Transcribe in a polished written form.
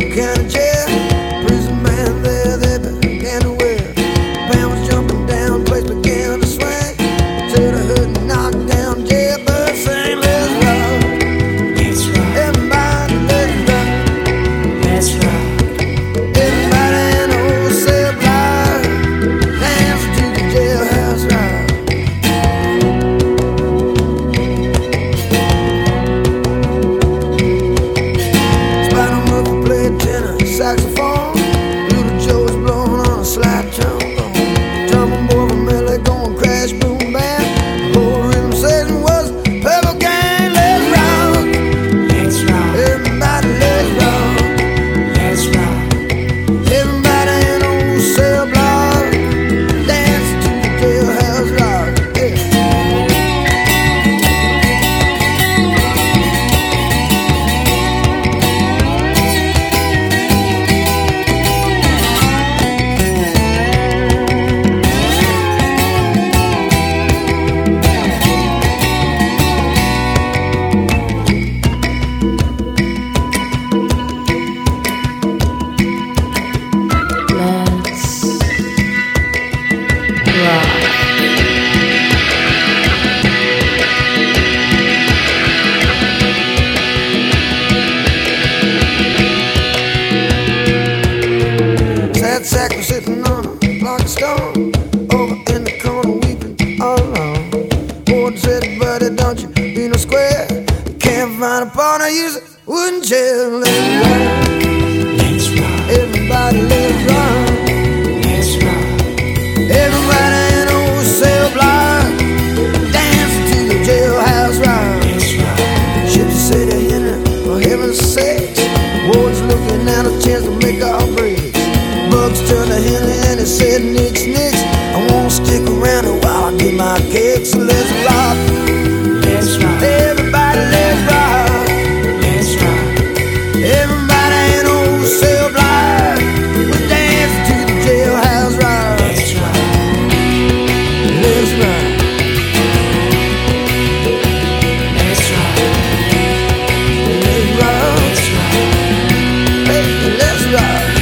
County jail. Prison man there, they began to wail. Band was jumping down, place began to swing. Till the hood knocked down, jailbird sang, let's rock. Let's rock. Everybody, let's rock. Let's rock. Everybody in the old cell block dance to the jailhouse rock. Spider Murphy played tenor, saxophone. Little Joe was blowing on a slide trombone. Drumming boy from LA going crash boom band. The whole rhythm section was Purple Gang. Let's rock. Let's rock. Everybody, let's rock. Let's rock. Everybody in the old cell block dance to the jailhouse rock. Yeah. Let's rock. Sad sack was sitting on a block of stone, over in the corner weeping all alone. Ward said, buddy, don't you be no square. You can't find a partner, use a wooden chair. Let's rock. Let's rock. Everybody, let's rock. Let's rock. Everybody in the old cell block dance to the jailhouse rock. Let's rock. Shit said to Henry, for heaven's sakes. Ward's looking at a chance to make our breaks. Bugs turned to Henry and he said, nix, nix, I won't stick around here while I get my kicks. So let's rock. Let's rock. Everybody, let's rock. Let's rock. Everybody in the old cell block we dance to the jailhouse rock. Let's rock. Let's rock. Let's rock. Let's rock. Let's rock. Hey, let's rock.